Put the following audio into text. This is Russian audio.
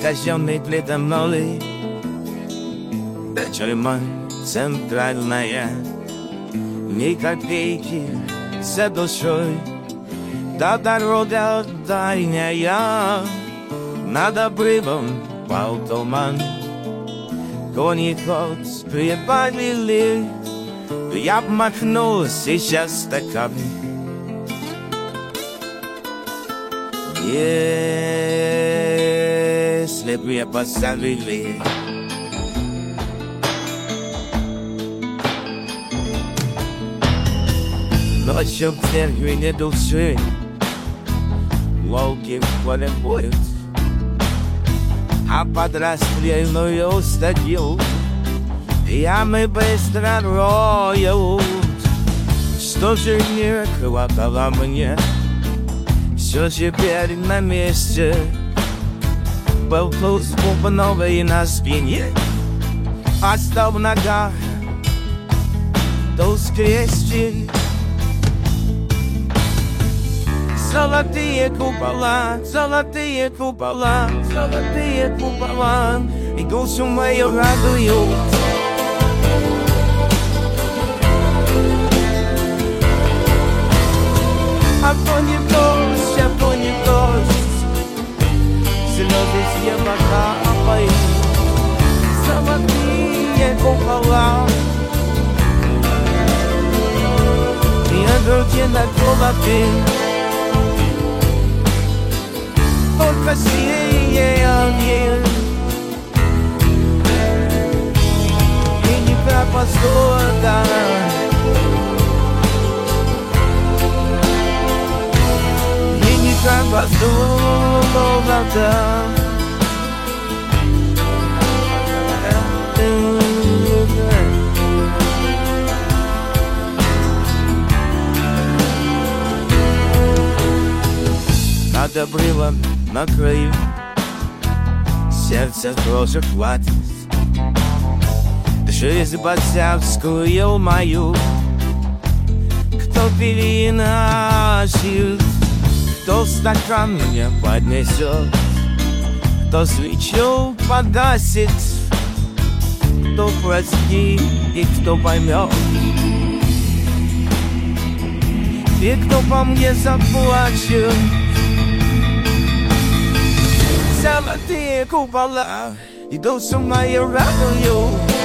казенный плитом новый. Тюрьма центральная, ни копейки за душой. Да дорога дальняя, над обрывом пал туман. Кони ход прибавили, я б махнул сейчас стаканы. Если б я поставили ночью в церкви не души, волки в поле воют, а под расстрельную статью ямы быстро роют. Что же не хватало мне, все теперь на месте. Был туз бубновый на спине, а стал в ногах туз крестик. Золотые купола, золотые купола, золотые купола, и душу мою радуют. А то не дождь, а то не дождь, слезы с неба капают. Золотые купола, и на груди на голове только синие огни, и не капа золота, и не капа золота. Над обрывом на краю сердце тоже хватит. Жизнь борцовскую мою кто переносит, кто стакан мне поднесет, кто свечу погасит, кто простит и кто поймет, и кто по мне заплачет. Золотые купола, и душу мою радуют.